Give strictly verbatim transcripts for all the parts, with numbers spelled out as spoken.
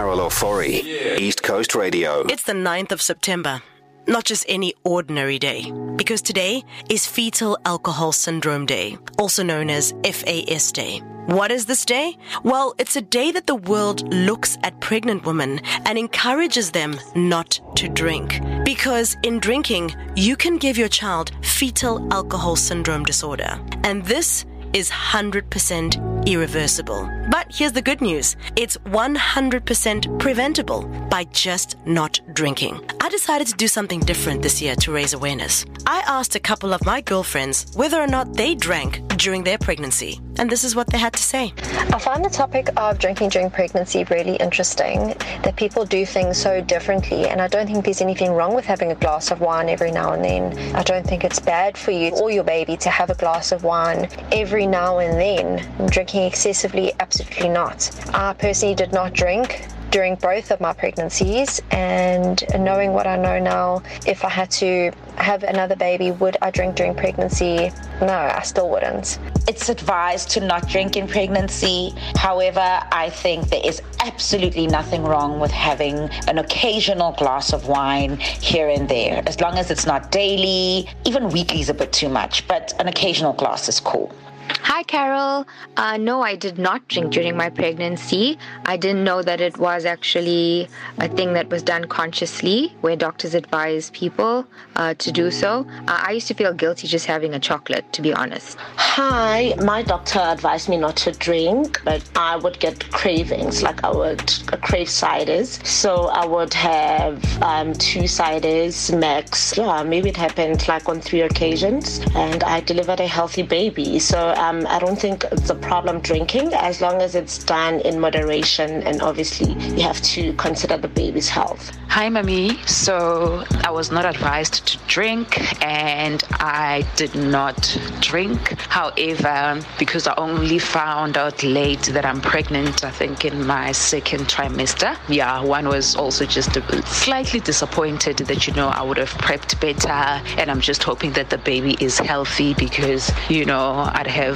Carol Ofori, yeah. East Coast Radio. It's the ninth of September. Not just any ordinary day, because today is Fetal Alcohol Syndrome Day, also known as F A S Day. What is this day? Well, it's a day that the world looks at pregnant women and encourages them not to drink. Because in drinking, you can give your child fetal alcohol syndrome disorder. And this is one hundred percent irreversible. But here's the good news. It's one hundred percent preventable by just not drinking. I decided to do something different this year to raise awareness. I asked a couple of my girlfriends whether or not they drank during their pregnancy. And this is what they had to say. I find the topic of drinking during pregnancy really interesting, that people do things so differently, and I don't think there's anything wrong with having a glass of wine every now and then. I don't think it's bad for you or your baby to have a glass of wine every now and then. Drinking excessively, absolutely not. I personally did not drink during both of my pregnancies, and knowing what I know now, if I had to have another baby, would I drink during pregnancy? No, I still wouldn't. It's advised to not drink in pregnancy. However, I think there is absolutely nothing wrong with having an occasional glass of wine here and there, as long as it's not daily. Even weekly is a bit too much, but an occasional glass is cool. Hi, Carol. Uh, no, I did not drink during my pregnancy. I didn't know that it was actually a thing that was done consciously, where doctors advise people uh, to do so. Uh, I used to feel guilty just having a chocolate, to be honest. Hi, my doctor advised me not to drink, but I would get cravings, like I would crave ciders. So I would have um, two ciders max. Yeah, maybe it happened like on three occasions, and I delivered a healthy baby. So Um, I don't think it's a problem drinking, as long as it's done in moderation, and obviously you have to consider the baby's health. Hi, Mami. So I was not advised to drink, and I did not drink. However, because I only found out late that I'm pregnant, I think in my second trimester, yeah, one was also just a bit slightly disappointed that, you know, I would have prepped better, and I'm just hoping that the baby is healthy because, you know, I'd have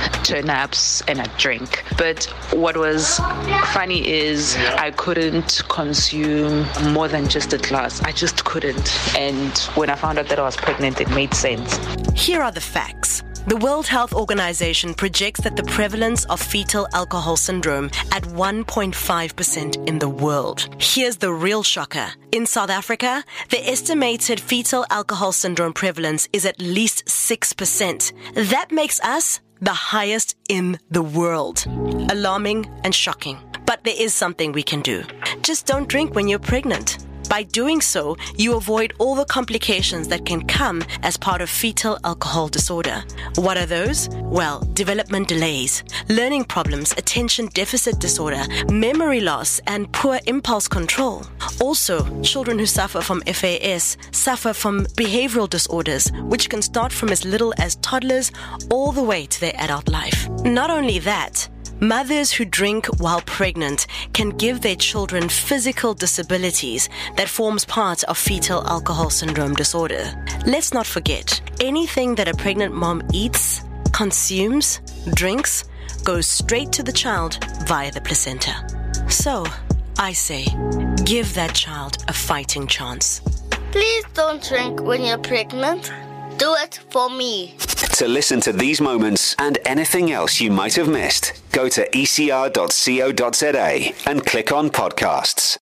turnips and a drink. But what was funny is I couldn't consume more than just a glass. I just couldn't. And when I found out that I was pregnant, it made sense. Here are the facts. The World Health Organization projects that the prevalence of fetal alcohol syndrome at one point five percent in the world. Here's the real shocker. In South Africa, the estimated fetal alcohol syndrome prevalence is at least six percent. That makes us the highest in the world. Alarming and shocking. But there is something we can do. Just don't drink when you're pregnant. By doing so, you avoid all the complications that can come as part of fetal alcohol disorder. What are those? Well, development delays, learning problems, attention deficit disorder, memory loss, and poor impulse control. Also, children who suffer from F A S suffer from behavioral disorders, which can start from as little as toddlers all the way to their adult life. Not only that, mothers who drink while pregnant can give their children physical disabilities that forms part of fetal alcohol syndrome disorder. Let's not forget, anything that a pregnant mom eats, consumes, drinks, goes straight to the child via the placenta. So, I say, give that child a fighting chance. Please don't drink when you're pregnant. Do it for me. To listen to these moments and anything else you might have missed, go to e c r dot co dot z a and click on podcasts.